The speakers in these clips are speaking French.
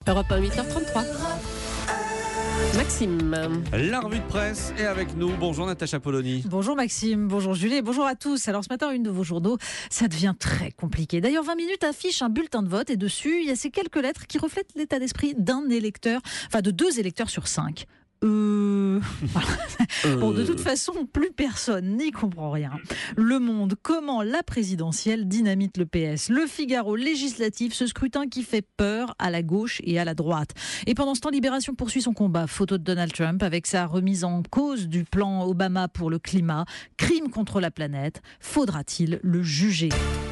Europe 1, 8h33. Maxime. La revue de presse est avec nous. Bonjour Natacha Polony. Bonjour Maxime, bonjour Julie et bonjour à tous. Alors ce matin, une de vos journaux, ça devient très compliqué. D'ailleurs, 20 minutes affiche un bulletin de vote et dessus, il y a ces quelques lettres qui reflètent l'état d'esprit d'un électeur, enfin de 2 électeurs sur 5. Bon, de toute façon, plus personne n'y comprend rien. Le Monde, comment la présidentielle dynamite le PS. Le Figaro, législatif, ce scrutin qui fait peur à la gauche et à la droite. Et pendant ce temps, Libération poursuit son combat. Photo de Donald Trump avec sa remise en cause du plan Obama pour le climat. Crime contre la planète. Faudra-t-il le juger ?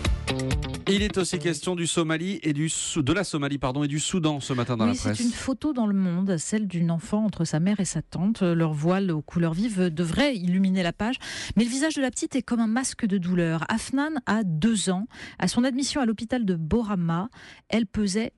Il est aussi question du Somalie et de la Somalie et du Soudan ce matin dans la presse. C'est une photo dans Le Monde, celle d'une enfant entre sa mère et sa tante. Leur voile aux couleurs vives devrait illuminer la page, mais le visage de la petite est comme un masque de douleur. Afnan a 2 ans. À son admission à l'hôpital de Borama, elle pesait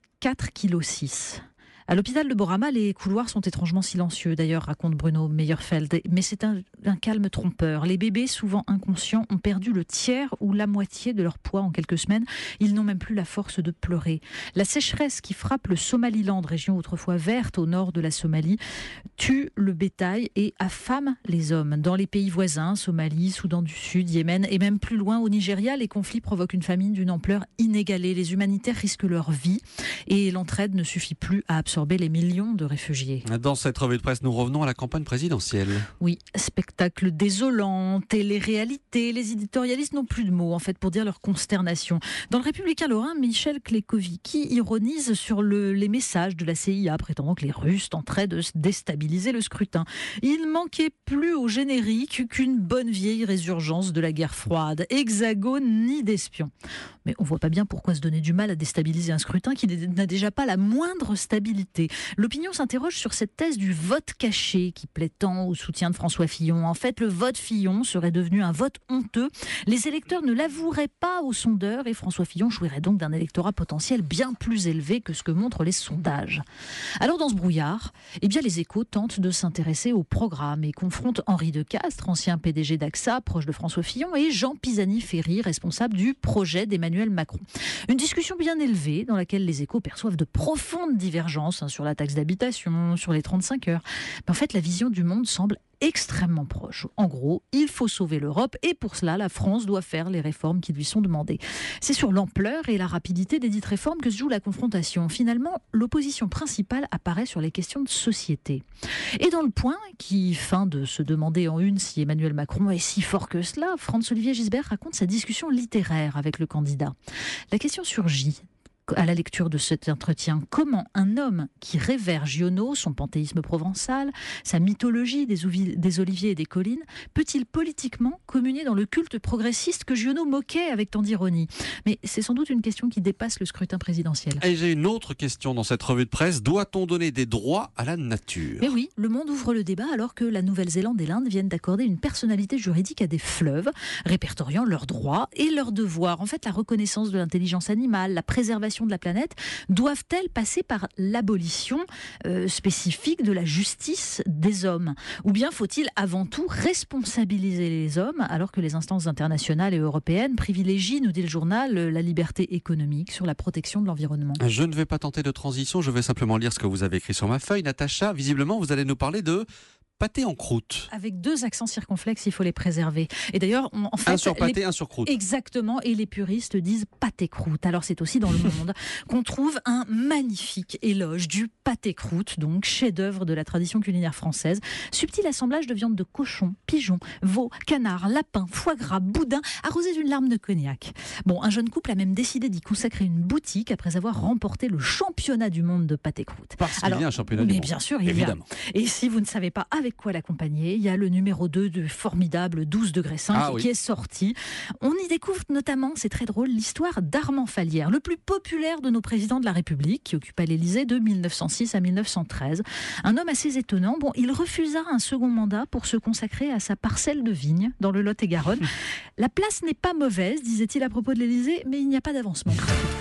4,6 kg. À l'hôpital de Borama, les couloirs sont étrangement silencieux, d'ailleurs, raconte Bruno Meyerfeld. Mais c'est un calme trompeur. Les bébés, souvent inconscients, ont perdu le tiers ou la moitié de leur poids en quelques semaines. Ils n'ont même plus la force de pleurer. La sécheresse qui frappe le Somaliland, région autrefois verte au nord de la Somalie, tue le bétail et affame les hommes. Dans les pays voisins, Somalie, Soudan du Sud, Yémen et même plus loin au Nigeria, les conflits provoquent une famine d'une ampleur inégalée. Les humanitaires risquent leur vie et l'entraide ne suffit plus à absorber les millions de réfugiés. Dans cette revue de presse, nous revenons à la campagne présidentielle. Oui, spectacle désolant, télé-réalité, les éditorialistes n'ont plus de mots en fait pour dire leur consternation. Dans le Républicain lorrain, Michel Klekovici ironise sur les messages de la CIA prétendant que les Russes tenteraient de déstabiliser le scrutin. Il manquait plus au générique qu'une bonne vieille résurgence de la guerre froide. Hexagone ni d'espions. Mais on voit pas bien pourquoi se donner du mal à déstabiliser un scrutin qui n'a déjà pas la moindre stabilité. L'opinion s'interroge sur cette thèse du vote caché qui plaît tant au soutien de François Fillon. En fait, le vote Fillon serait devenu un vote honteux. Les électeurs ne l'avoueraient pas aux sondeurs et François Fillon jouirait donc d'un électorat potentiel bien plus élevé que ce que montrent les sondages. Alors dans ce brouillard, les Échos tentent de s'intéresser au programme et confrontent Henri Decastre, ancien PDG d'AXA, proche de François Fillon, et Jean Pisani-Ferry, responsable du projet d'Emmanuel Macron. Une discussion bien élevée dans laquelle les Échos perçoivent de profondes divergences sur la taxe d'habitation, sur les 35 heures. Mais en fait, la vision du monde semble extrêmement proche. En gros, il faut sauver l'Europe et pour cela, la France doit faire les réformes qui lui sont demandées. C'est sur l'ampleur et la rapidité des dites réformes que se joue la confrontation. Finalement, l'opposition principale apparaît sur les questions de société. Et dans Le Point, qui feint de se demander en une si Emmanuel Macron est si fort que cela, Franz-Olivier Gisbert raconte sa discussion littéraire avec le candidat. La question surgit à la lecture de cet entretien. Comment un homme qui révère Giono, son panthéisme provençal, sa mythologie des oliviers et des collines, peut-il politiquement communier dans le culte progressiste que Giono moquait avec tant d'ironie ? Mais c'est sans doute une question qui dépasse le scrutin présidentiel. Et j'ai une autre question dans cette revue de presse. Doit-on donner des droits à la nature ? Mais oui, Le Monde ouvre le débat alors que la Nouvelle-Zélande et l'Inde viennent d'accorder une personnalité juridique à des fleuves, répertoriant leurs droits et leurs devoirs. En fait, la reconnaissance de l'intelligence animale, la préservation de la planète, doivent-elles passer par l'abolition spécifique de la justice des hommes ? Ou bien faut-il avant tout responsabiliser les hommes alors que les instances internationales et européennes privilégient, nous dit le journal, la liberté économique sur la protection de l'environnement ? Je ne vais pas tenter de transition, je vais simplement lire ce que vous avez écrit sur ma feuille. Natacha, visiblement, vous allez nous parler de pâté en croûte. Avec 2 accents circonflexes, il faut les préserver. Et d'ailleurs, en fait, un sur pâté, un sur croûte. Exactement, et les puristes disent pâté croûte. Alors c'est aussi dans Le Monde qu'on trouve un magnifique éloge du pâté croûte, donc chef-d'œuvre de la tradition culinaire française. Subtil assemblage de viande de cochon, pigeon, veau, canard, lapin, foie gras, boudin, arrosé d'une larme de cognac. Bon, un jeune couple a même décidé d'y consacrer une boutique après avoir remporté le championnat du monde de pâté croûte. Parce qu'il y a un championnat du monde. Mais bien sûr, il évidemment. Y a. Et si vous ne savez pas avec quoi l'accompagner, il y a le numéro 2 du formidable 12 degrés 5 qui est sorti. On y découvre notamment, c'est très drôle, l'histoire d'Armand Fallières, le plus populaire de nos présidents de la République, qui occupa l'Élysée de 1906 à 1913. Un homme assez étonnant. Bon, il refusa un second mandat pour se consacrer à sa parcelle de vignes dans le Lot-et-Garonne. La place n'est pas mauvaise, disait-il à propos de l'Élysée, mais il n'y a pas d'avancement.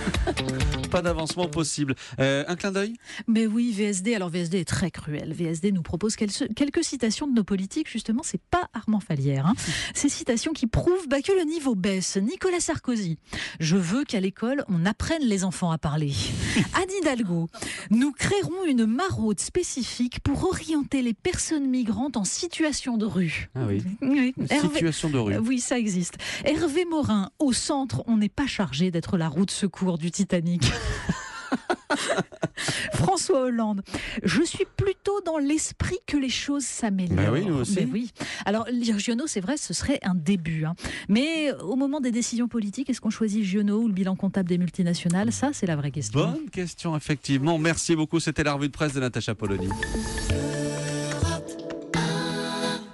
Pas d'avancement possible. Un clin d'œil ? Mais oui, VSD. Alors VSD est très cruel. VSD nous propose quelques citations de nos politiques. Justement, c'est pas Armand Fallière. Hein. Ces citations qui prouvent que le niveau baisse. Nicolas Sarkozy. Je veux qu'à l'école, on apprenne les enfants à parler. Anne Hidalgo. Nous créerons une maraude spécifique pour orienter les personnes migrantes en situation de rue. Ah oui. Oui. Situation de rue. Oui, ça existe. Hervé Morin. Au centre, on n'est pas chargé d'être la roue de secours du Titanic. François Hollande, je suis plutôt dans l'esprit que les choses s'améliorent. Ben oui, nous aussi. Ben oui. Alors, les Giono, c'est vrai, ce serait un début. Hein. Mais au moment des décisions politiques, est-ce qu'on choisit Giono ou le bilan comptable des multinationales ? Ça, c'est la vraie question. Bonne question, effectivement. Merci beaucoup. C'était la revue de presse de Natacha Polony.